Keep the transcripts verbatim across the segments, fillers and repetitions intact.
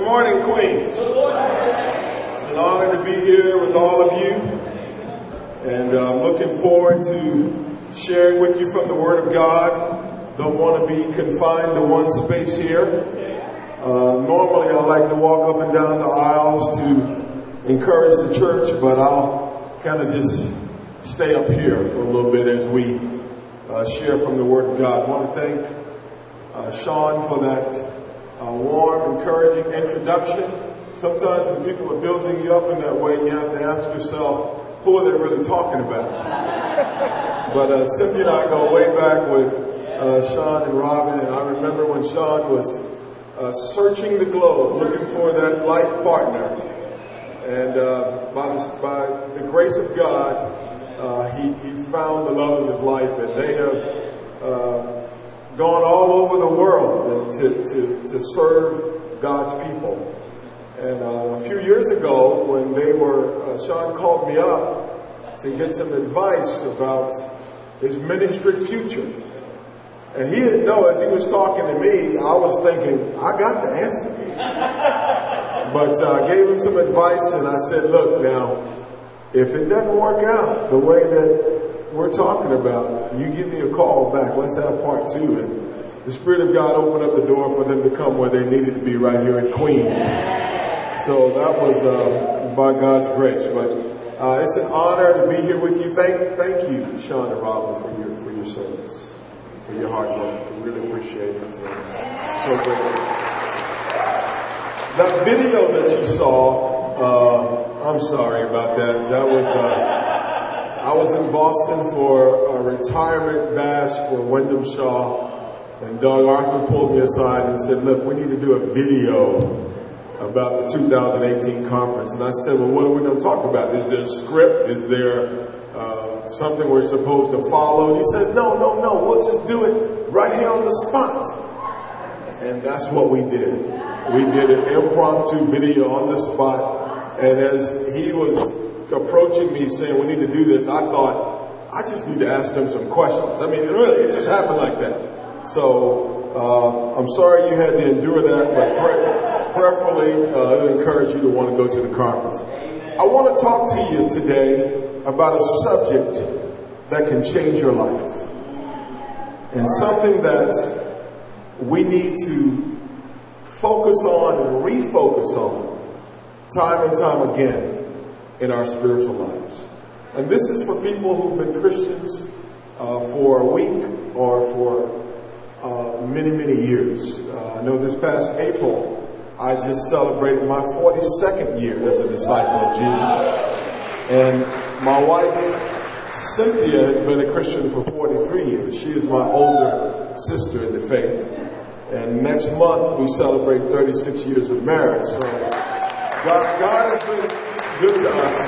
morning, Queens. Good morning. It's an honor to be here with all of you. And uh, I'm looking forward to sharing with you from the Word of God. Don't want to be confined to one space here. Uh, normally I like to walk up and down the aisles to encourage the church, but I'll kind of just stay up here for a little bit as we uh, share from the Word of God. I want to thank uh, Sean for that uh, warm, encouraging introduction. Sometimes when people are building you up in that way, you have to ask yourself, who are they really talking about? But uh, Cynthia and I go way back with uh, Sean and Robin, and I remember when Sean was uh, searching the globe, looking for that life partner. And uh, by, the, by the grace of God, uh, he, he found the love of his life, and they have uh, gone all over the world to, to, to serve God's people. And uh, a few years ago, when they were, uh, Sean called me up to get some advice about his ministry future. And he didn't know, as he was talking to me, I was thinking, I got the answer. But uh, I gave him some advice, and I said, look, now, if it doesn't work out the way that we're talking about, you give me a call back. Let's have part two. And the Spirit of God opened up the door for them to come where they needed to be, right here in Queens. So that was uh, by God's grace. But uh, it's an honor to be here with you. Thank, thank you, Sean and Robin, for your for your service, for your hard work. We really appreciate it. So grateful. That video that you saw, uh, I'm sorry about that. That was uh, I was in Boston for a retirement bash for Wyndham Shaw, and Doug Arthur pulled me aside and said, "Look, we need to do a video about the two thousand eighteen conference." And I said, well, what are we going to talk about? Is there a script? Is there uh, something we're supposed to follow? And he said, no, no, no, we'll just do it right here on the spot. And that's what we did. We did an impromptu video on the spot. And as he was approaching me saying, we need to do this, I thought, I just need to ask them some questions. I mean, really, it just happened like that. So uh, I'm sorry you had to endure that, but pray. Prayerfully, uh, I encourage you to want to go to the conference. I want to talk to you today about a subject that can change your life. And something that we need to focus on and refocus on time and time again in our spiritual lives. And this is for people who've been Christians uh, for a week or for uh, many, many years. Uh, I know this past April, I just celebrated my forty-second year as a disciple of Jesus. And my wife, Cynthia, has been a Christian for forty-three years. She is my older sister in the faith. And next month, we celebrate thirty-six years of marriage. So God, God has been good to us.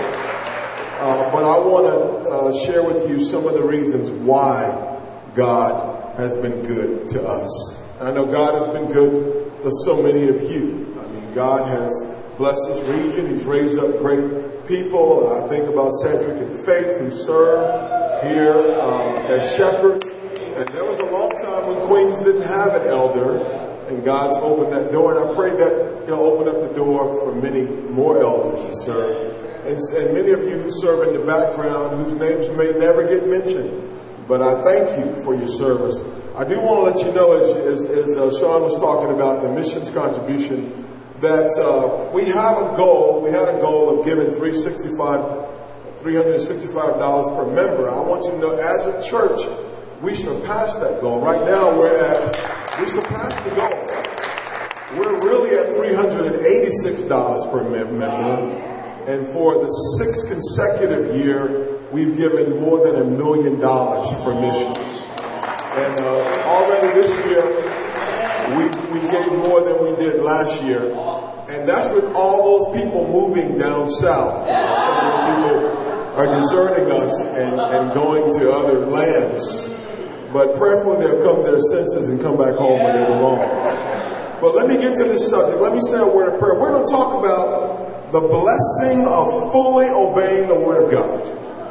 Uh, but I want to uh, share with you some of the reasons why God has been good to us. And I know God has been good for so many of you. I mean, God has blessed this region. He's raised up great people. I think about Cedric and Faith, who serve here um, as shepherds. And there was a long time when Queens didn't have an elder, and God's opened that door. And I pray that He'll open up the door for many more elders to serve. And, and many of you who serve in the background, whose names may never get mentioned. But I thank you for your service. I do want to let you know, as, as, as uh, Sean was talking about the missions contribution, that uh, we have a goal. We had a goal of giving three hundred sixty-five dollars per member. I want you to know, as a church, we surpassed that goal. Right now, we're at, we surpassed the goal. We're really at three hundred eighty-six dollars per member. And for the sixth consecutive year, we've given more than a million dollars for missions. And uh, already this year, we, we gave more than we did last year. And that's with all those people moving down south. Some people are deserting us and, and going to other lands. But prayerfully they'll come to their senses and come back home where they belong. But let me get to this subject. Let me say a word of prayer. We're going to talk about the blessing of fully obeying the Word of God.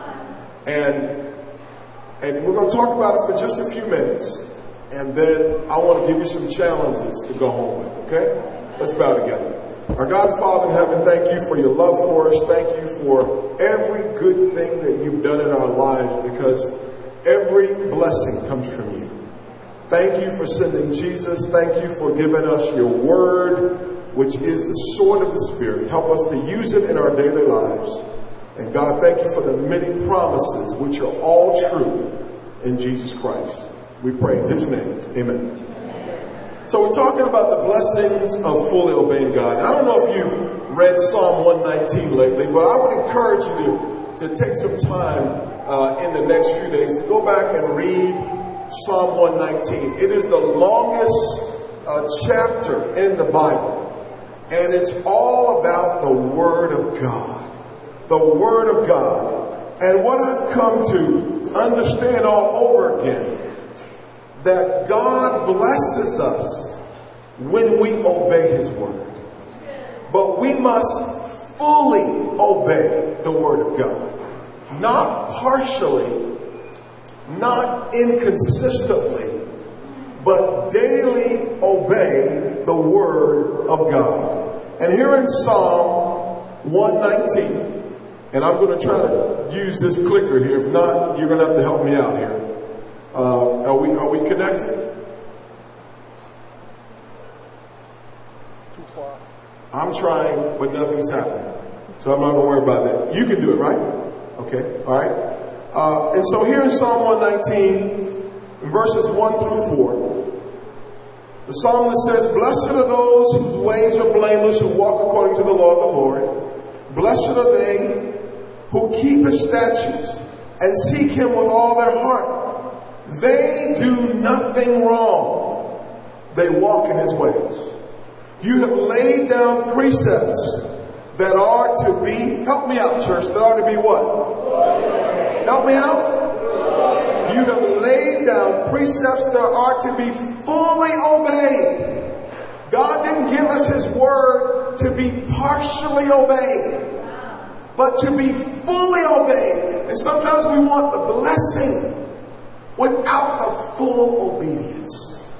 And And we're going to talk about it for just a few minutes. And then I want to give you some challenges to go home with, okay? Let's bow together. Our God, Father in heaven, thank you for your love for us. Thank you for every good thing that you've done in our lives, because every blessing comes from you. Thank you for sending Jesus. Thank you for giving us your word, which is the sword of the Spirit. Help us to use it in our daily lives. And God, thank you for the many promises, which are all true in Jesus Christ. We pray in his name. Amen. So we're talking about the blessings of fully obeying God. And I don't know if you've read Psalm one nineteen lately, but I would encourage you to, to take some time uh, in the next few days to go back and read Psalm one nineteen. It is the longest uh, chapter in the Bible. And it's all about the Word of God. The Word of God. And what I've come to understand all over again, that God blesses us when we obey his word. But we must fully obey the word of God. Not partially, not inconsistently, but daily obey the word of God. And here in Psalm one nineteen, and I'm going to try to use this clicker here. If not, you're going to have to help me out here. Uh, are we, are we connected? Too far. I'm trying, but nothing's happening. So I'm not going to worry about that. You can do it, right? Okay. All right. Uh, and so here in Psalm one nineteen, in verses one through four, the psalmist says, "Blessed are those whose ways are blameless, who walk according to the law of the Lord. Blessed are they who keep his statutes and seek him with all their heart. They do nothing wrong. They walk in his ways. You have laid down precepts that are to be," help me out, church, that are to be what? Help me out. You have laid down precepts that are to be fully obeyed. God didn't give us his word to be partially obeyed, but to be fully obeyed. And sometimes we want the blessing without the full obedience.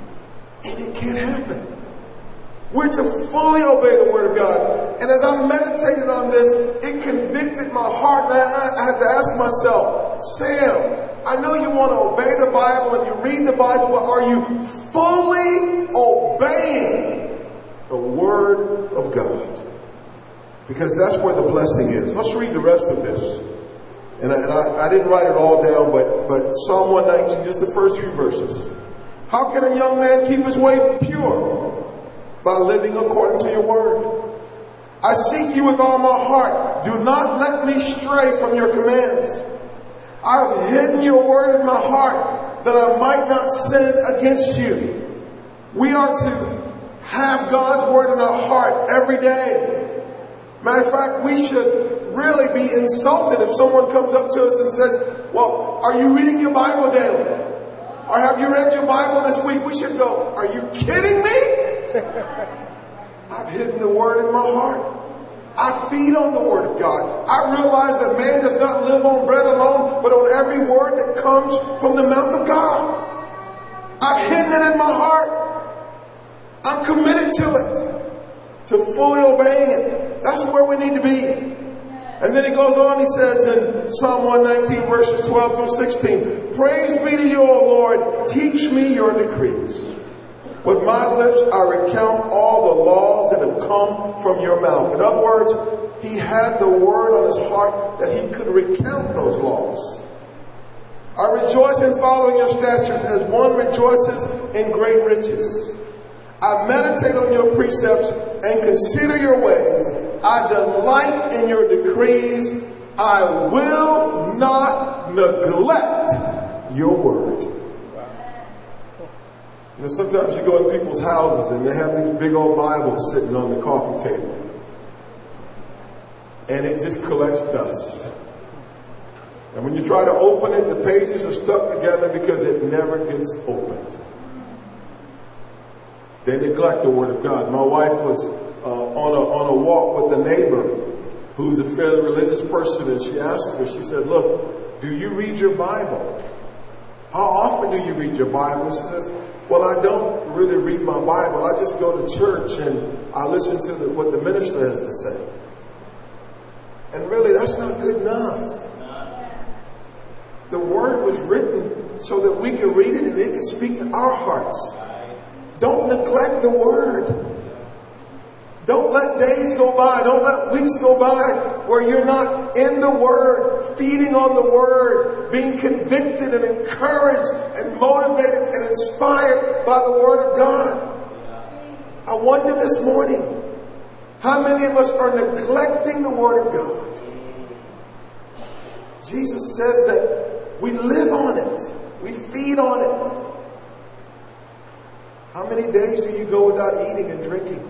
And it can't happen. We're to fully obey the word of God. And as I meditated on this, it convicted my heart. And I, I had to ask myself, Sam, I know you want to obey the Bible and you read the Bible, but are you fully obeying the word of God? Because that's where the blessing is. Let's read the rest of this. And, I, and I, I didn't write it all down, but, but Psalm one nineteen, just the first few verses. "How can a young man keep his way pure? By living according to your word. I seek you with all my heart. Do not let me stray from your commands. I have hidden your word in my heart that I might not sin against you." We are to have God's word in our heart every day. Matter of fact, we should really be insulted if someone comes up to us and says, "Well, are you reading your Bible daily? Or have you read your Bible this week?" We should go, "Are you kidding me? I've hidden the word in my heart. I feed on the word of God. I realize that man does not live on bread alone, but on every word that comes from the mouth of God. I've hidden it in my heart. I'm committed to it, to fully obeying it." That's where we need to be. And then he goes on, he says in Psalm one nineteen, verses twelve through sixteen, "Praise be to you, O Lord. Teach me your decrees. With my lips I recount all the laws that have come from your mouth." In other words, he had the word on his heart that he could recount those laws. "I rejoice in following your statutes as one rejoices in great riches. I meditate on your precepts and consider your ways. I delight in your decrees. I will not neglect your word." You know, sometimes you go in people's houses and they have these big old Bibles sitting on the coffee table. And it just collects dust. And when you try to open it, the pages are stuck together because it never gets opened. They neglect the word of God. My wife was uh, on a on a walk with a neighbor who's a fairly religious person, and she asked her, she said, "Look, do you read your Bible? How often do you read your Bible?" She says, well, I don't really read my Bible. I just go to church and I listen to the, what the minister has to say. And really, that's not good enough. The Word was written so that we can read it and it can speak to our hearts. Don't neglect the Word. Don't let days go by, don't let weeks go by where you're not in the Word, feeding on the Word, being convicted and encouraged and motivated and inspired by the Word of God. I wonder this morning, how many of us are neglecting the Word of God? Jesus says that we live on it, we feed on it. How many days do you go without eating and drinking?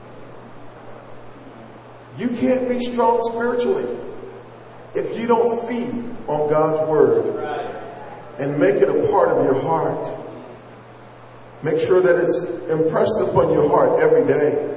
You can't be strong spiritually if you don't feed on God's Word and make it a part of your heart. Make sure that it's impressed upon your heart every day.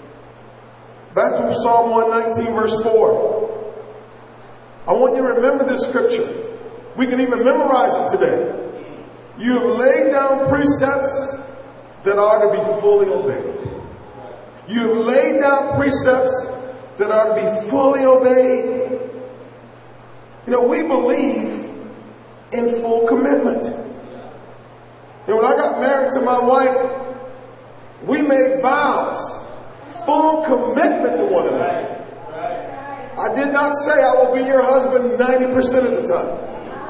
Back to Psalm one nineteen verse four. I want you to remember this scripture. We can even memorize it today. You have laid down precepts that are to be fully obeyed. You have laid down precepts that are to be fully obeyed. You know, we believe in full commitment. And when I got married to my wife, we made vows, full commitment to one another. I did not say I will be your husband ninety percent of the time.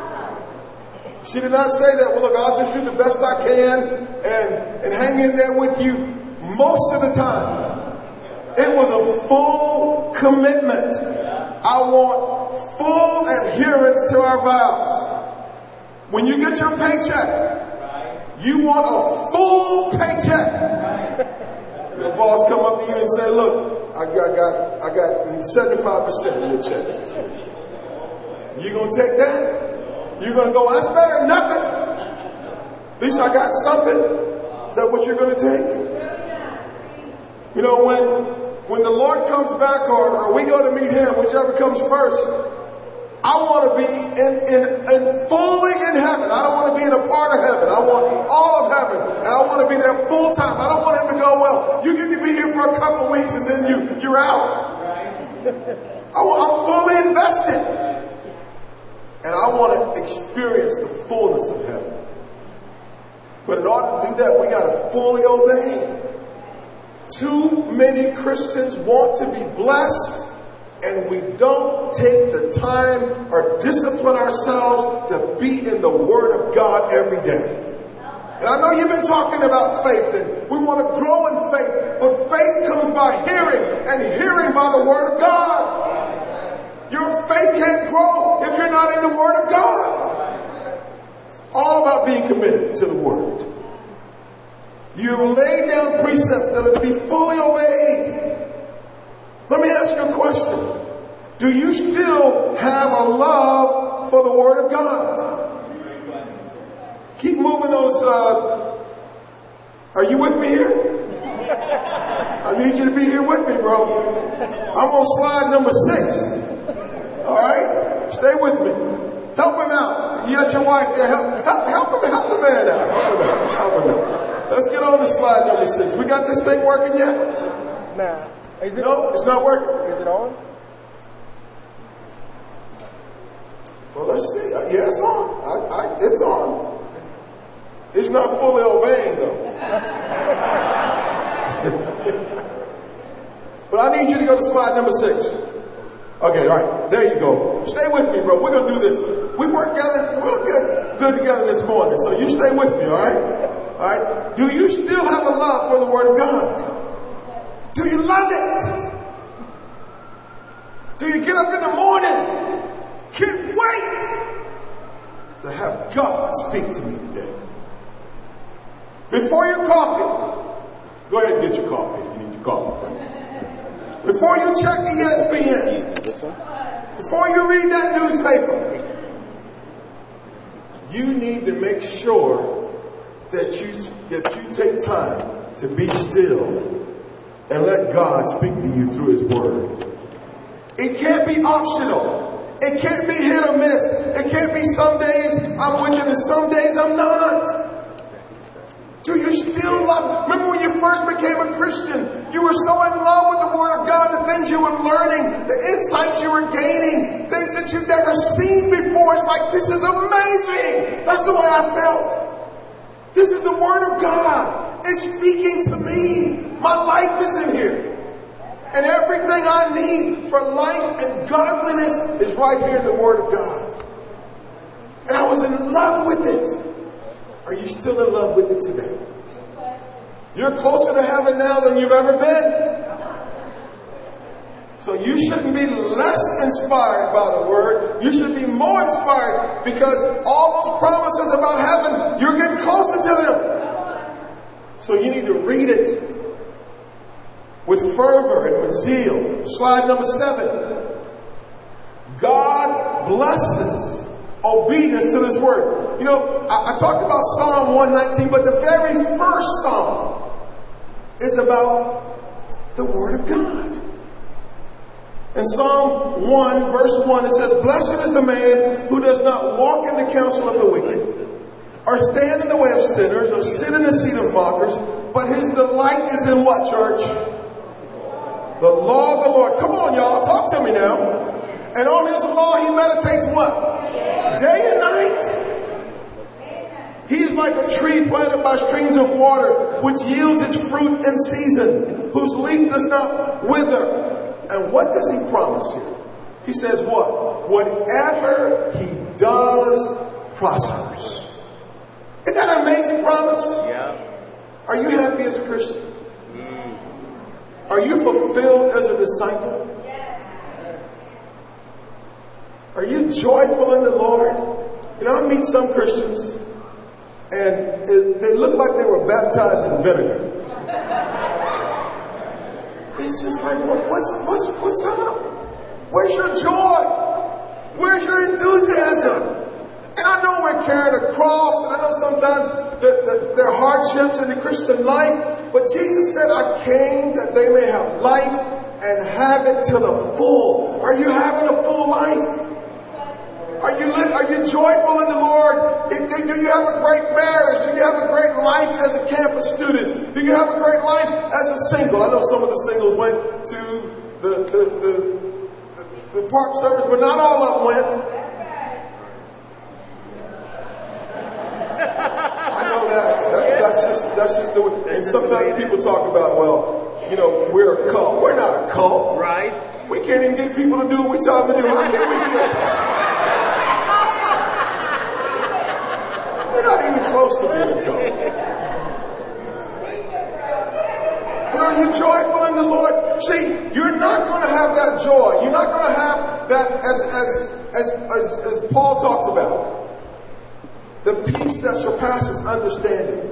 She did not say that, well, look, I'll just do the best I can and, and hang in there with you most of the time. It was a full commitment. I want full adherence to our vows. When you get your paycheck, you want a full paycheck. The boss come up to you and say, look, I got, I got, I got seventy-five percent of your check. You gonna take that? You're gonna go, well, that's better than nothing. At least I got something. Is that what you're gonna take? You know, when When the Lord comes back or, or we go to meet Him, whichever comes first, I want to be in, in, in fully in heaven. I don't want to be in a part of heaven. I want all of heaven. And I want to be there full time. I don't want Him to go, well, you get to be here for a couple of weeks and then you, you're out. I want, I'm fully invested. And I want to experience the fullness of heaven. But in order to do that, we got to fully obey. Too many Christians want to be blessed, and we don't take the time or discipline ourselves to be in the Word of God every day. And I know you've been talking about faith, and we want to grow in faith, but faith comes by hearing, and hearing by the Word of God. Your faith can't grow if you're not in the Word of God. It's all about being committed to the Word. You have laid down precepts that are to be fully obeyed. Let me ask you a question. Do you still have a love for the Word of God? Keep moving those, uh, are you with me here? I need you to be here with me, bro. I'm on slide number six. Alright? Stay with me. Help him out. You got your wife there. Help, help, help him, help the man out. Help him out. Help him out. Let's get on to slide number six. We got this thing working yet? Nah. Is it no, it's not working. Is it on? Well, let's see. Uh, yeah, it's on. I, I, it's on. It's not fully obeying, though. But I need you to go to slide number six. Okay, all right. There you go. Stay with me, bro. We're going to do this. We work together. We'll get good together this morning. So you stay with me, all right? All right. Do you still have a love for the Word of God? Do you love it? Do you get up in the morning? Can't wait to have God speak to me today. Before your coffee, go ahead and get your coffee if you need your coffee, friends. Before you check E S P N, before you read that newspaper, you need to make sure that you that you take time to be still and let God speak to you through His Word. It can't be optional. It can't be hit or miss. It can't be some days I'm with Him and some days I'm not. Do you still love? Remember when you first became a Christian, you were so in love with the Word of God, the things you were learning, the insights you were gaining, things that you've never seen before. It's like, this is amazing. That's the way I felt. This is the Word of God. It's speaking to me. My life is in here. And everything I need for life and godliness is right here in the Word of God. And I was in love with it. Are you still in love with it today? You're closer to heaven now than you've ever been. So you shouldn't be less inspired by the Word. You should be more inspired, because all those promises about heaven, you're getting closer to them. So you need to read it with fervor and with zeal. Slide number seven. God blesses obedience to this Word. You know, I, I talked about Psalm one nineteen, but the very first Psalm is about the Word of God. In Psalm one, verse one, it says, "Blessed is the man who does not walk in the counsel of the wicked, or stand in the way of sinners, or sit in the seat of mockers, but his delight is in" what, church? The law of the Lord. Come on, y'all, talk to me now. And on his law he meditates what? Day and night. He is like a tree planted by streams of water, which yields its fruit in season, whose leaf does not wither. And what does he promise here? He says what? Whatever he does prospers. Isn't that an amazing promise? Yeah. Are you happy as a Christian? Mm. Are you fulfilled as a disciple? Are you joyful in the Lord? You know, I meet some Christians, and it, they look like they were baptized in vinegar. It's just like, what, what's what's what's up? Where's your joy? Where's your enthusiasm? And I know we're carrying a cross, and I know sometimes that the, there are hardships in the Christian life, but Jesus said, "I came that they may have life and have it to the full." Are you having a full life? Are you are you joyful in the Lord? Do you have a great marriage? Do you have a great life as a campus student? Do you have a great life as a single? I know some of the singles went to the the, the, the, the park service, but not all of them went. I know that. that that's just that's just the way. And sometimes people talk about, well, you know, we're a cult. We're not a cult, right? We can't even get people to do what we tell them to do. How can we be a cult? We're not even close to being a cult. But are you joyful in the Lord? See, you're not going to have that joy. You're not going to have that, as as as as, as Paul talked about, the peace that surpasses understanding,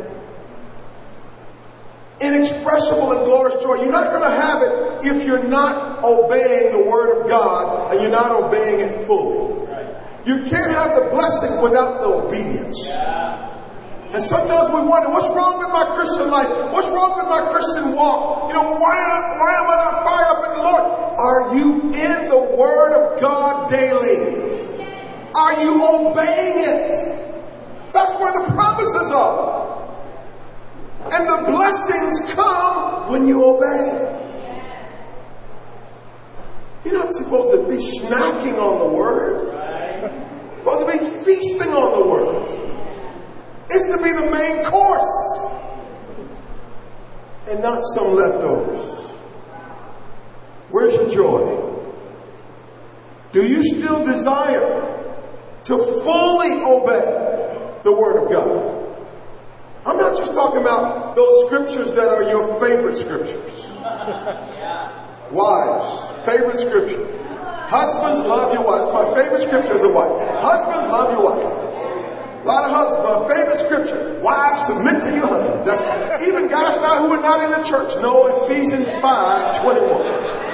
inexpressible and glorious joy. You're not going to have it if you're not obeying the Word of God and you're not obeying it fully. You can't have the blessing without the obedience. And sometimes we wonder, what's wrong with my Christian life? What's wrong with my Christian walk? You know, why, why am I not fired up in the Lord? Are you in the Word of God daily? Are you obeying it? That's where the promises are. And the blessings come when you obey. You're not supposed to be snacking on the Word. You're supposed to be feasting on the Word. It's to be the main course and not some leftovers. Where's your joy? Do you still desire to fully obey the Word of God? I'm not just talking about those scriptures that are your favorite scriptures. Wives, favorite scripture. Husbands, love your wives. My favorite scripture is a wife. Husbands, love your wife. A lot of husbands, my favorite scripture. Wives, submit to your husband. That's even guys now who are not in the church know Ephesians five twenty-one.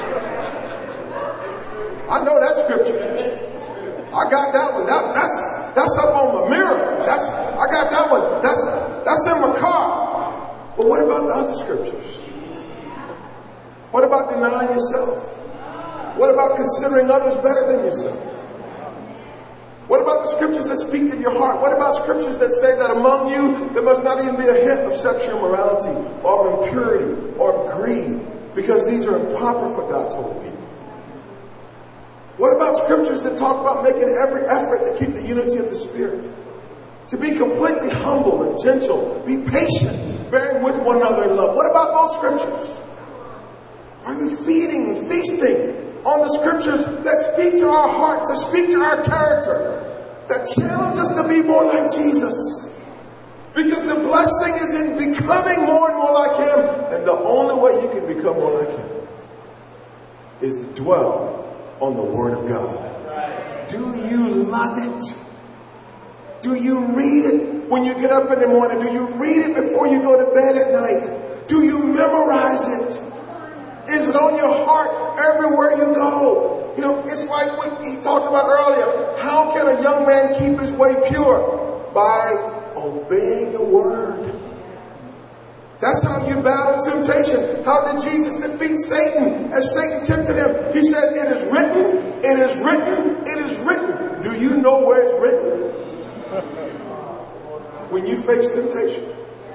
I know that scripture. I got that one. That, that's that's up on my mirror. That's I got that one. That's that's in my car. But what about the other scriptures? What about denying yourself? What about considering others better than yourself? What about about the scriptures that speak to your heart? What about scriptures that say that among you there must not even be a hint of sexual immorality or of impurity or of greed, because these are improper for God's holy people? What about scriptures that talk about making every effort to keep the unity of the Spirit? To be completely humble and gentle, be patient, bearing with one another in love. What about those scriptures? Are you feeding and feasting on the scriptures that speak to our hearts, that speak to our character, that challenge us to be more like Jesus? Because the blessing is in becoming more and more like Him, and the only way you can become more like Him is to dwell on the Word of God. Do you love it? Do you read it when you get up in the morning? Do you read it before you go to bed at night? Do you memorize it? Is it on your heart everywhere you go? You know, it's like what he talked about earlier. How can a young man keep his way pure? By obeying the Word. That's how you battle temptation. How did Jesus defeat Satan as Satan tempted him? He said, it is written, it is written, it is written. Do you know where it's written? When you face temptation.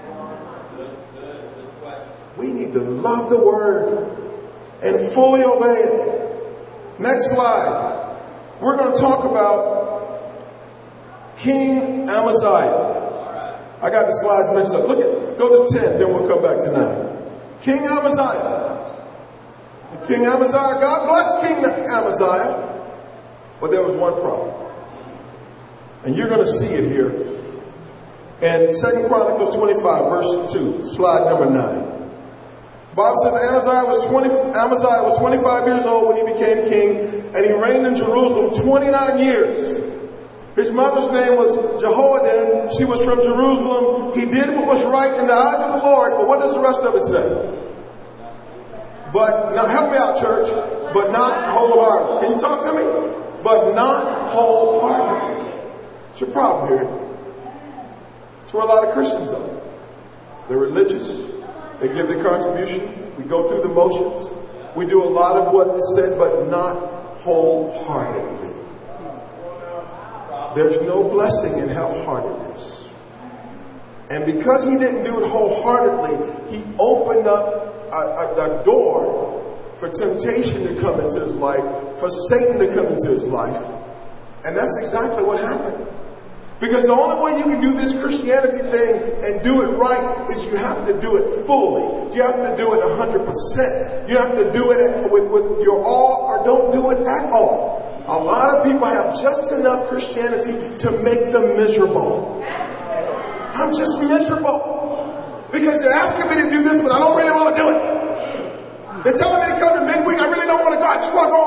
We need to love the Word and fully obey it. Next slide. We're going to talk about King Amaziah. I got the slides mixed up. Look at, go to ten, then we'll come back to nine. King Amaziah. King Amaziah, God bless King Amaziah. But there was one problem. And you're going to see it here. In Second Chronicles twenty-five, verse two, slide number nine. Bob says Amaziah was twenty. Amaziah was twenty-five years old when he became king, and he reigned in Jerusalem twenty-nine years. His mother's name was Jehoiadan. She was from Jerusalem. He did what was right in the eyes of the Lord. But what does the rest of it say? But now, help me out, church. But not wholeheartedly. Can you talk to me? But not wholeheartedly. What's your problem here? That's where a lot of Christians are. They're religious. They give their contribution. We go through the motions. We do a lot of what is said, but not wholeheartedly. There's no blessing in half-heartedness. And because he didn't do it wholeheartedly, he opened up a, a, a door for temptation to come into his life, for Satan to come into his life. And that's exactly what happened. Because the only way you can do this Christianity thing and do it right is you have to do it fully. You have to do it one hundred percent. You have to do it with, with your all, or don't do it at all. A lot of people have just enough Christianity to make them miserable. I'm just miserable. Because they're asking me to do this, but I don't really want to do it. They're telling me to come to midweek. I really don't want to go. I just want to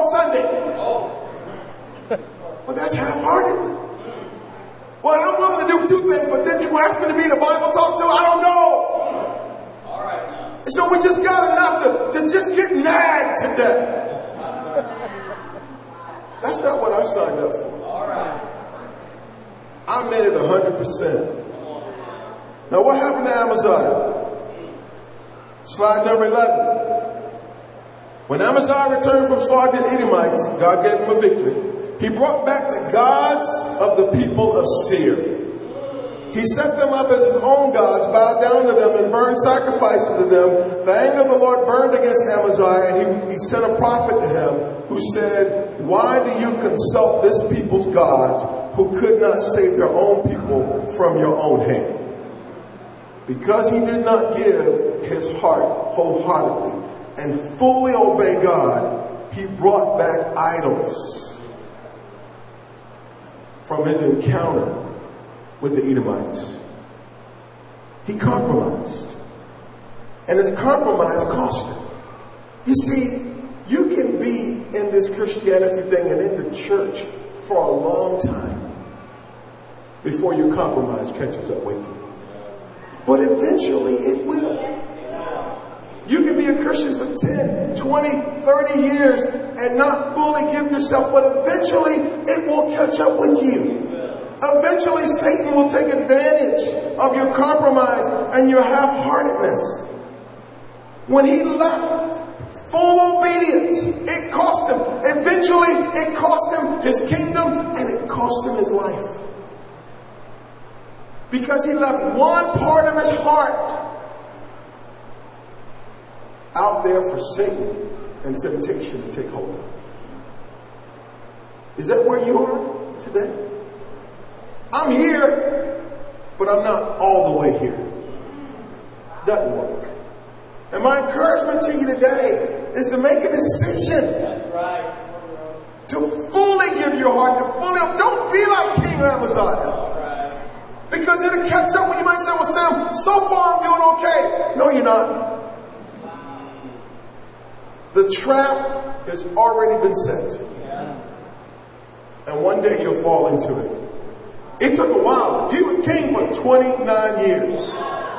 go on Sunday. Well, that's half-hearted. Well, I'm willing to do two things, but then you ask me to be in a Bible talk too? I don't know. All right now. And so we just got enough to, to just get nagged to death. That's not what I signed up for. All right. I made it one hundred percent. Now what happened to Amaziah? Slide number eleven. When Amaziah returned from slaughtering the Edomites, God gave him a victory. He brought back the gods of the people of Seir. He set them up as his own gods, bowed down to them, and burned sacrifices to them. The anger of the Lord burned against Amaziah, and he, he sent a prophet to him who said, why do you consult this people's gods who could not save their own people from your own hand? Because he did not give his heart wholeheartedly and fully obey God, he brought back idols from his encounter with the Edomites. He compromised. And his compromise cost him. You see, you can be in this Christianity thing and in the church for a long time before your compromise catches up with you. But eventually it will. You can be a Christian for ten, twenty, thirty years and not fully give yourself, but eventually it will catch up with you. Eventually Satan will take advantage of your compromise and your half-heartedness. When he left full obedience, it cost him. Eventually it cost him his kingdom and it cost him his life. Because he left one part of his heart out there for Satan and temptation to take hold of. Is that where you are today? I'm here, but I'm not all the way here. Doesn't work. And my encouragement to you today is to make a decision. That's right. To fully give your heart, to fully, don't be like King Amaziah. Right. Because it'll catch up when you might say, well, Sam, so far I'm doing okay. No, you're not. The trap has already been set. Yeah. And one day you'll fall into it. It took a while. He was king for twenty-nine years.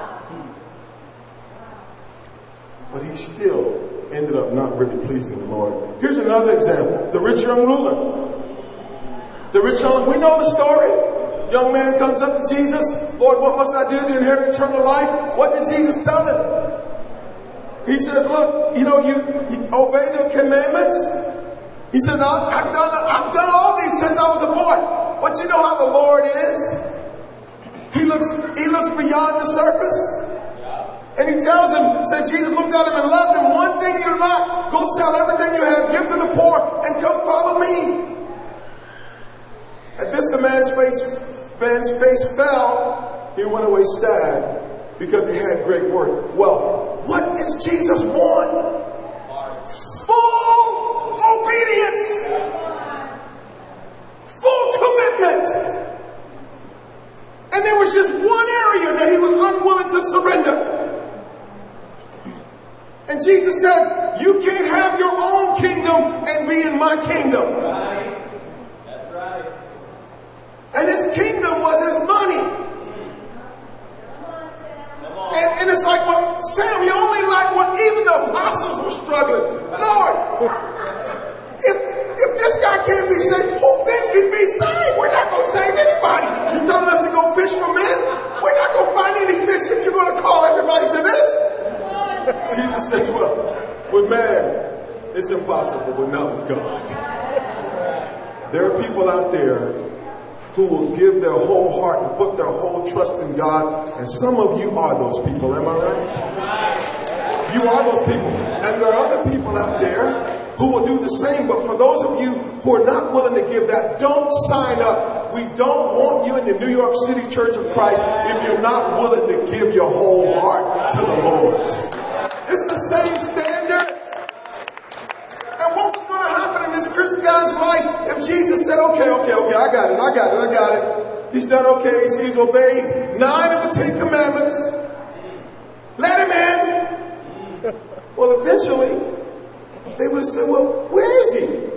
But he still ended up not really pleasing the Lord. Here's another example. The rich young ruler. The rich young, we know the story. Young man comes up to Jesus. Lord, what must I do to inherit eternal life? What did Jesus tell him? He said, look, you know, you, you obey the commandments. He said, I've done, I've done all these since I was a boy. But you know how the Lord is? He looks, he looks beyond the surface. And he tells him, said Jesus looked at him and loved him. One thing you lack, go sell everything you have, give to the poor, and come follow me. At this, the man's face, man's face fell. He went away sad because he had great worth. Well, what does Jesus want? Full obedience. Full commitment. And there was just one area that he was unwilling to surrender. And Jesus says, you can't have your own kingdom and be in my kingdom. Right. That's right. And his kingdom was his money. And, and it's like, well, Sam, you only like what even the apostles were struggling. Lord, if, if this guy can't be saved, who then can be saved? We're not going to save anybody. You're telling us to go fish for men? We're not going to find any fish if you're going to call everybody to this. Jesus says, well, with man, it's impossible, but not with God. There are people out there who will give their whole heart and put their whole trust in God. And some of you are those people, am I right? You are those people. And there are other people out there who will do the same. But for those of you who are not willing to give that, don't sign up. We don't want you in the New York City Church of Christ if you're not willing to give your whole heart to the Lord. It's the same standard. And what was going to happen in this Christian guy's life if Jesus said, okay, okay, okay, I got it, I got it, I got it. He's done okay. He's obeyed nine of the Ten Commandments. Let him in. Well, eventually, they would have said, well, where is he?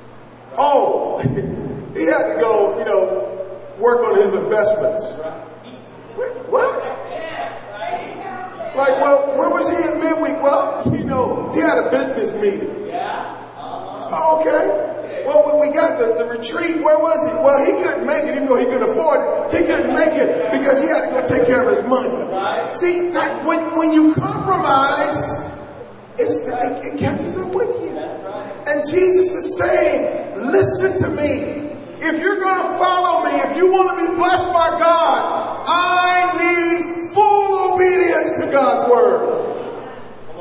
Oh, he had to go, you know, work on his investments. What? Like, well, where was he at midweek? Well, you know, he had a business meeting. Yeah. Oh, okay. Well, when we got the, the retreat, where was he? Well, he couldn't make it, even though he could afford it. He couldn't make it because he had to go take care of his money. Right. See, that when, when you compromise, it's the, it, it catches up with you. That's right. And Jesus is saying, listen to me. If you're going to follow me, if you want to be blessed by God, I need full obedience to God's word.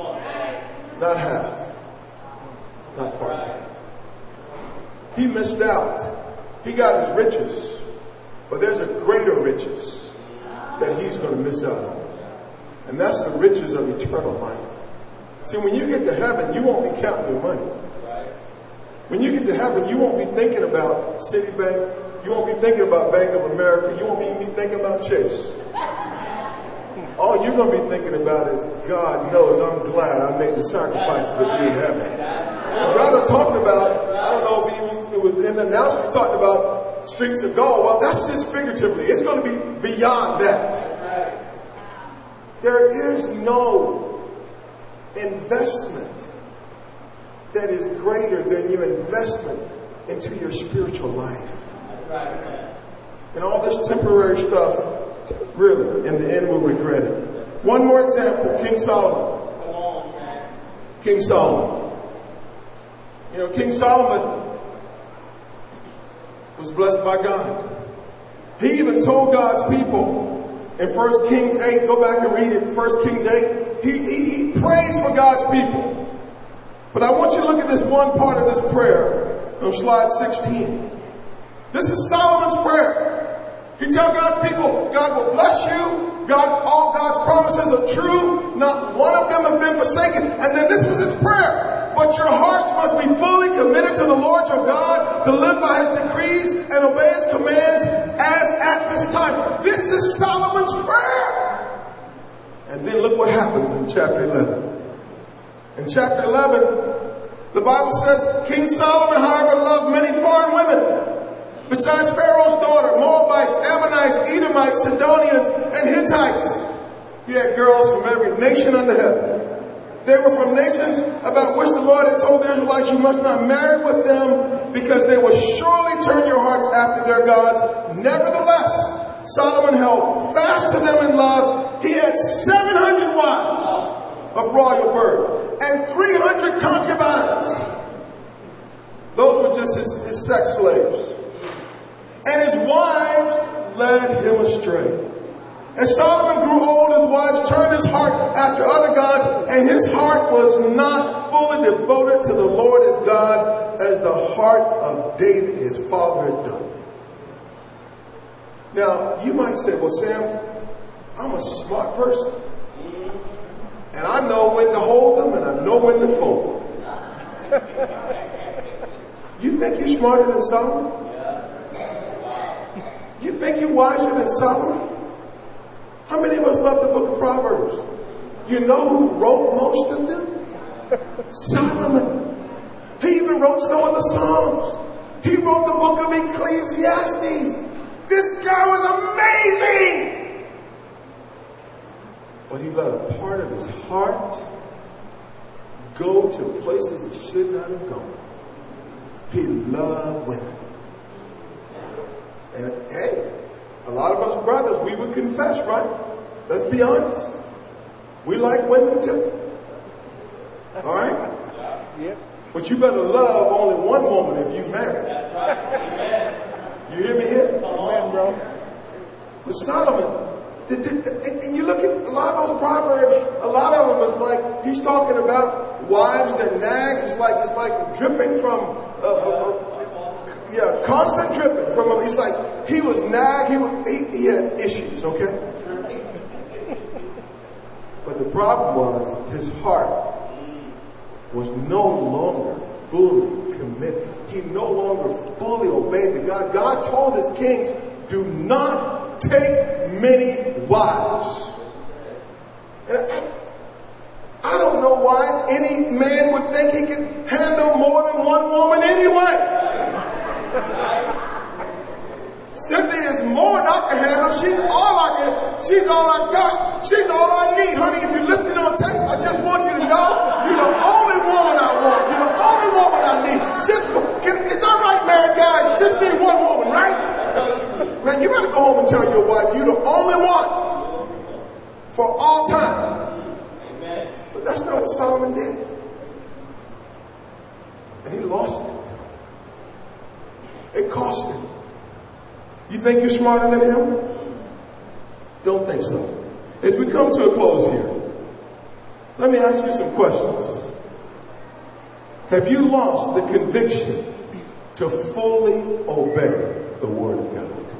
Not half. Not part-time. He missed out. He got his riches. But there's a greater riches that he's going to miss out on. And that's the riches of eternal life. See, when you get to heaven, you won't be counting your money. When you get to heaven, you won't be thinking about Citibank. You won't be thinking about Bank of America. You won't even be thinking about Chase. All you're going to be thinking about is, God knows I'm glad I made the sacrifice to be in heaven. And brother talked about, I don't know if he was, it was in the announcement, he talked about streets of gold. Well, that's just figuratively. It's going to be beyond that. There is no investment that is greater than your investment into your spiritual life. And all this temporary stuff, really, in the end, we'll regret it. One more example, King Solomon. King Solomon. You know, King Solomon was blessed by God. He even told God's people, In First Kings eight, go back and read it. First Kings eight, he, he, he prays for God's people. But I want you to look at this one part of this prayer on slide sixteen. This is Solomon's prayer. He tells God's people, God will bless you. God, all God's promises are true. Not one of them have been forsaken. And then this was his prayer. But your hearts must be fully committed to the Lord your God, to live by his decrees and obey his commands as at this time. This is Solomon's prayer. And then look what happens in chapter eleven. In chapter eleven, the Bible says, King Solomon, however, loved many foreign women. Besides Pharaoh's daughter, Moabites, Ammonites, Edomites, Sidonians, and Hittites. He had girls from every nation under heaven. They were from nations about which the Lord had told the Israelites, you must not marry with them because they will surely turn your hearts after their gods. Nevertheless, Solomon held fast to them in love. He had seven hundred wives of royal birth and three hundred concubines. Those were just his, his sex slaves. And his wives led him astray. As Solomon grew old, his wives turned his heart after other gods, and his heart was not fully devoted to the Lord his God as the heart of David his father had done. Now, you might say, well, Sam, I'm a smart person. And I know when to hold them and I know when to fold them. You think you're smarter than Solomon? You think you're wiser than Solomon? How many of us love the book of Proverbs? You know who wrote most of them? Solomon. He even wrote some of the Psalms. He wrote the book of Ecclesiastes. This guy was amazing. But he let a part of his heart go to places he should not have gone. He loved women. And hey, a lot of us brothers, we would confess, right? Let's be honest. We like women too. All right? Yep. But you better love only one woman if you marry. You hear me here? Amen, bro. But Solomon, the, the, the, and you look at a lot of those proverbs, a lot of them is like, he's talking about wives that nag. It's like, it's like dripping from, uh, uh, yeah, constant dripping from him. He's like, he was nag, he, was, he, he had issues, okay? But the problem was, his heart was no longer fully committed. He no longer fully obeyed the God. God told his kings, do not take many wives. And I, I don't know why any man would think he could handle more than one woman anyway. Cynthia is more than I can handle. She's all I can. She's all I got. She's all I need. Honey, if you're listening on tape, I just want you to know you're the only woman I want. You're the only woman I need. Just, is that right, married guys? Just need one woman, right? Man, you better go home and tell your wife you're the only one for all time. But that's not what Solomon did. And he lost it. It cost him. You think you're smarter than him? Don't think so. As we come to a close here, let me ask you some questions. Have you lost the conviction to fully obey the Word of God?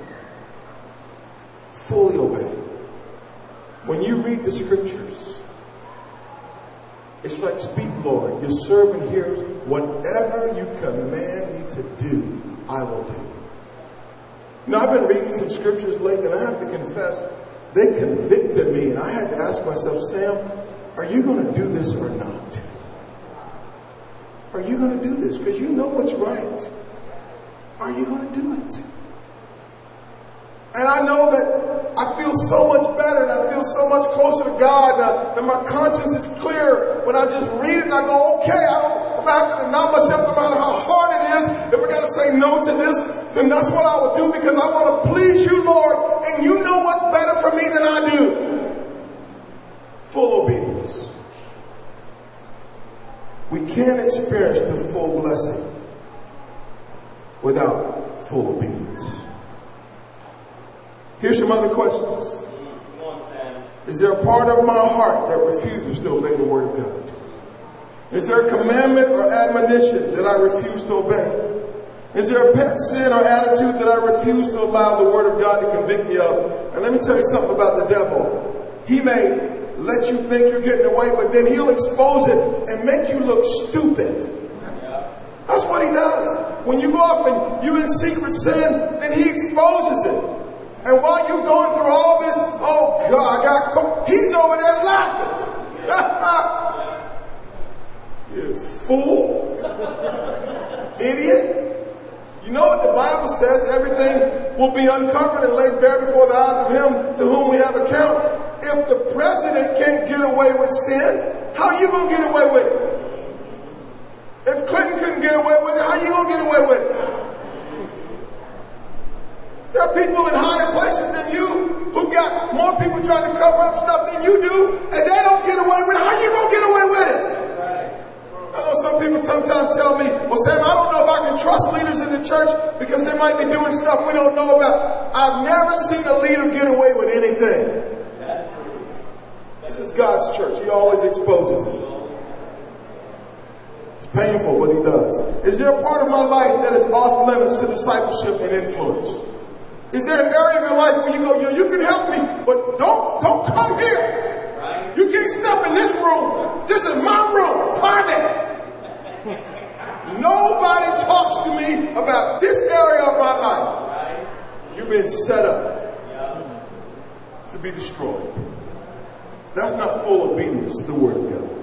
Fully obey. When you read the Scriptures, it's like, speak, Lord, your servant hears. Whatever you command me to do, I will do. You know, I've been reading some scriptures lately, and I have to confess, they convicted me, and I had to ask myself, Sam, are you going to do this or not? Are you going to do this? Because you know what's right. Are you going to do it? And I know that I feel so much better, and I feel so much closer to God, and, and my conscience is clear when I just read it, and I go, okay, I don't, if I have to deny myself, no matter how hard it is, if I got to say no to this, then that's what I would do, because I want to please you, Lord, and you know what's better for me than I do. Full obedience. We can't experience the full blessing without full obedience. Here's some other questions. Is there a part of my heart that refuses to obey the word of God? Is there a commandment or admonition that I refuse to obey? Is there a pet sin or attitude that I refuse to allow the word of God to convict me of? And let me tell you something about the devil. He may let you think you're getting away, but then he'll expose it and make you look stupid. That's what he does. When you go off and you in secret sin, then he exposes it. And while you're going through all this, oh God, I got caught, he's over there laughing. You fool. Idiot. You know what the Bible says? Everything will be uncovered and laid bare before the eyes of him to whom we have account. If the president can't get away with sin, how are you going to get away with it? If Clinton couldn't get away with it, how are you going to get away with it? There are people in higher places than you who got more people trying to cover up stuff than you do, and they don't get away with it. How are you going to get away with it? I know some people sometimes tell me, well, Sam, I don't know if I can trust leaders in the church because they might be doing stuff we don't know about. I've never seen a leader get away with anything. This is God's church. He always exposes it. It's painful what he does. Is there a part of my life that is off limits to discipleship and influence? Is there an area of your life where you go, you know, you can help me, but don't, don't come here. You can't step in this room. This is my room. Private. Nobody talks to me about this area of my life. You've been set up to be destroyed. That's not full obedience to the word of God.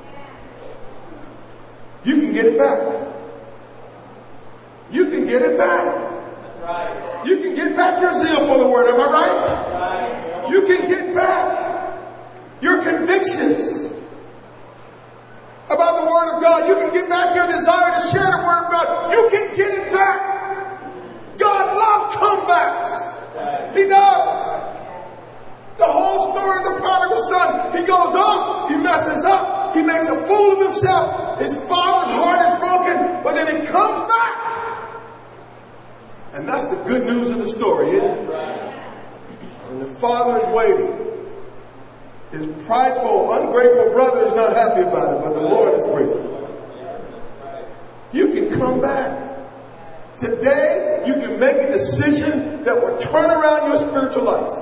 You can get it back. You can get it back. You can get back your zeal for the word. Am I right? You can get back your convictions about the word of God. You can get back your desire to share the word of God. You can get it back. God loves comebacks. He does. The whole story of the prodigal son. He goes off. He messes up. He makes a fool of himself. His father's heart is broken. But then he comes back. And that's the good news of the story, isn't it? And the father is waiting. His prideful, ungrateful brother is not happy about it, but the Lord is grateful. You can come back. Today, you can make a decision that will turn around your spiritual life.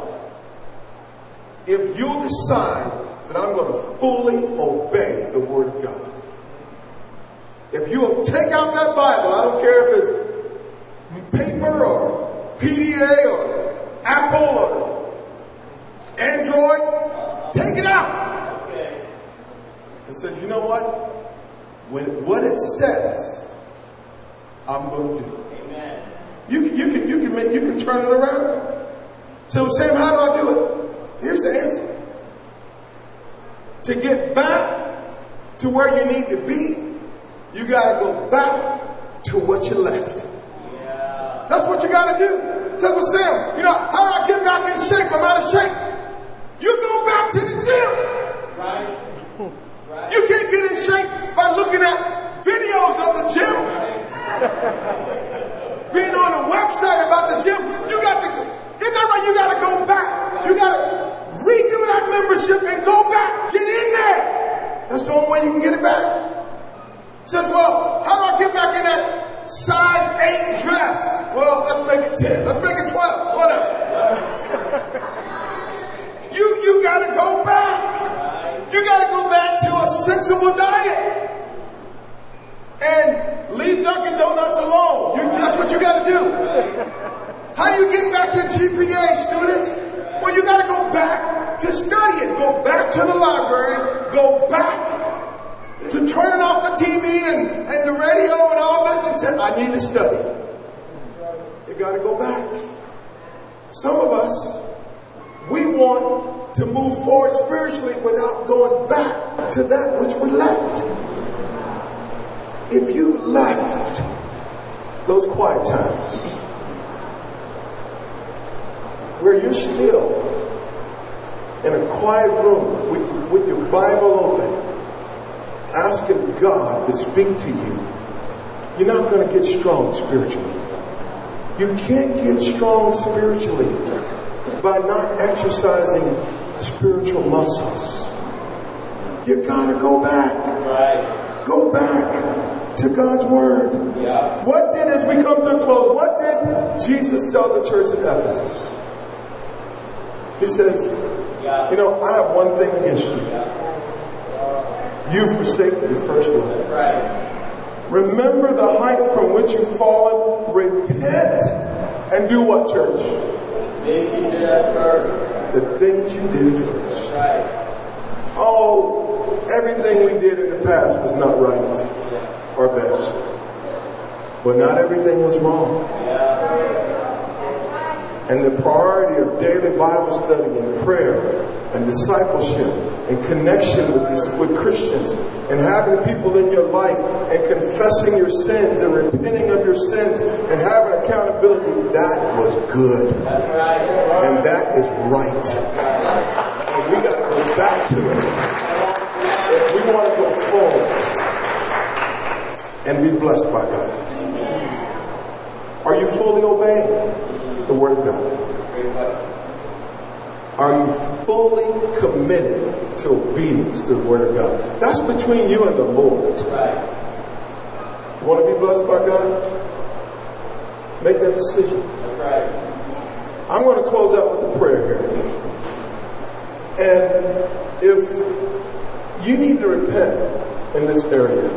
If you decide that I'm going to fully obey the Word of God. If you will take out that Bible, I don't care if it's paper or P D A or Apple or Android, take it out. And says, you know what? When what it says, I'm going to do. Amen. You can, you can, you can make, you can turn it around. So, Sam, how do I do it? Here's the answer. To get back to where you need to be, you got to go back to what you left. Yeah. That's what you got to do. So, well, Sam, you know, how do I get back in shape? I'm out of shape. You go back to the gym. Right. Right. You can't get in shape by looking at videos of the gym. Being on a website about the gym. You got to, isn't that right? You got to go back. You got to redo that membership and go back. Get in there. That's the only way you can get it back. Says, well, how do I get back in that size eight dress? Well, let's make it ten. Let's make it twelve. Whatever. You, you gotta go back. You gotta go back to a sensible diet. And leave Dunkin' Donuts alone. You, that's what you gotta do. How do you get back your G P A, students? Well, you gotta go back to studying. Go back to the library. Go back to turning off the T V and, and the radio and all this and say, I need to study. You gotta go back. Some of us, we want to move forward spiritually without going back to that which we left. If you left those quiet times where you're still in a quiet room with, with your Bible open, asking God to speak to you, you're not going to get strong spiritually. You can't get strong spiritually by not exercising spiritual muscles. You gotta go back. Right. Go back to God's Word. Yeah. What did, as we come to a close, what did Jesus tell the church at Ephesus? He says, Yeah. you know, I have one thing against you. Yeah. You forsake the first love. That's right. Remember the height from which you've fallen. Repent and do what, church? Think you did at first. The things you did first. That's right. Oh, everything we did in the past was not right Yeah. or best. But not everything was wrong. Yeah. And the priority of daily Bible study and prayer and discipleship and connection with this, with Christians and having people in your life and confessing your sins and repenting of your sins and having accountability, that was good. That's right. And that is right. And we got to go back to it. If we want to go forward and be blessed by God. Are you fully obeying the Word of God? Are you fully committed to obedience to the Word of God? That's between you and the Lord. Right. You want to be blessed by God? Make that decision. That's right. I'm going to close out with a prayer here. And if you need to repent in this area,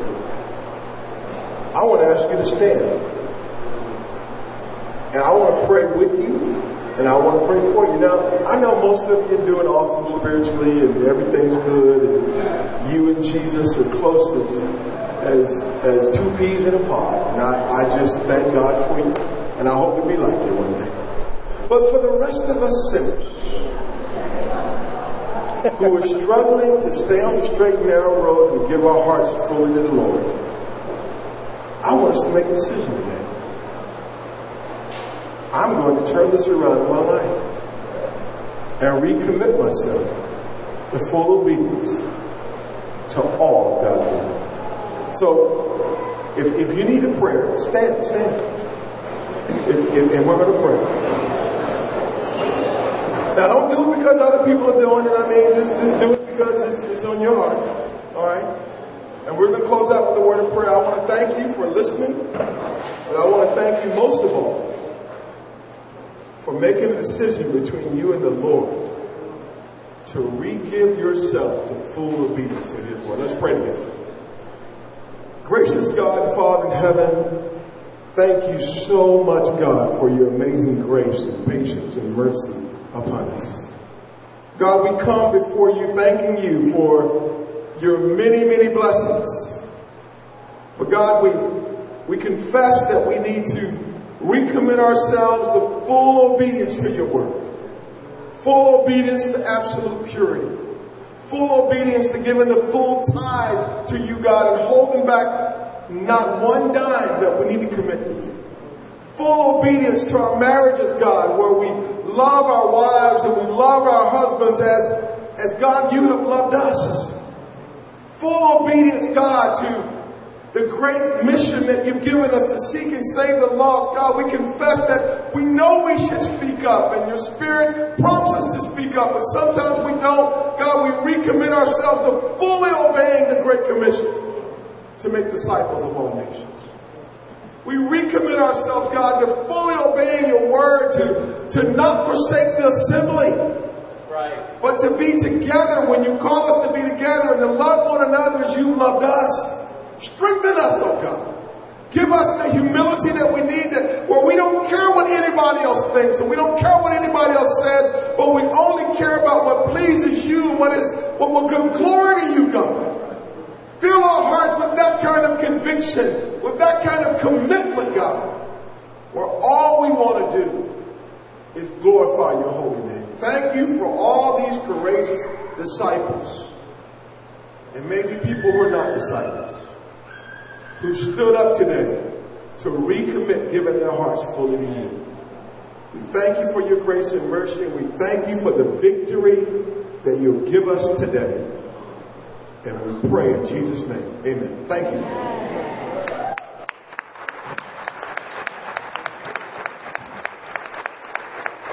I want to ask you to stand. And I want to pray with you, and I want to pray for you. Now, I know most of you are doing awesome spiritually, and everything's good, and you and Jesus are close as, as, as two peas in a pod. And I, I just thank God for you, and I hope to be like you one day. But for the rest of us sinners, who are struggling to stay on the straight and narrow road and give our hearts fully to the Lord, I want us to make a decision today. I'm going to turn this around in my life and recommit myself to full obedience to all of God's word. So, if, if you need a prayer, stand, stand. If, if, and we're going to pray. Now, don't do it because other people are doing it. I mean, just, just do it because it's, it's on your heart. All right? And we're going to close out with a word of prayer. I want to thank you for listening. But I want to thank you most of all for making a decision between you and the Lord to re-give yourself to full obedience to His word. Let's pray together. Gracious God, Father in heaven, thank you so much, God, for your amazing grace and patience and mercy upon us. God, we come before you thanking you for your many, many blessings. But God, we, we confess that we need to recommit ourselves to full obedience to your word. Full obedience to absolute purity. Full obedience to giving the full tithe to you, God, and holding back not one dime that we need to commit to you. Full obedience to our marriages, God, where we love our wives and we love our husbands as, as God, you have loved us. Full obedience, God, to the great mission that you've given us to seek and save the lost. God, we confess that we know we should speak up, and your Spirit prompts us to speak up, but sometimes we don't. God, we recommit ourselves to fully obeying the Great Commission to make disciples of all nations. We recommit ourselves, God, to fully obeying your word, to, to not forsake the assembly, Right. but to be together when you call us to be together and to love one another as you loved us. Strengthen us, oh God. Give us the humility that we need, that where we don't care what anybody else thinks and we don't care what anybody else says, but we only care about what pleases you and what is what will give glory to you, God. Fill our hearts with that kind of conviction, with that kind of commitment, God, where all we want to do is glorify your holy name. Thank you for all these courageous disciples, and maybe people who are not disciples, who stood up today to recommit, giving their hearts fully to you. We thank you for your grace and mercy, and we thank you for the victory that you'll give us today. And we pray in Jesus' name. Amen. Thank you.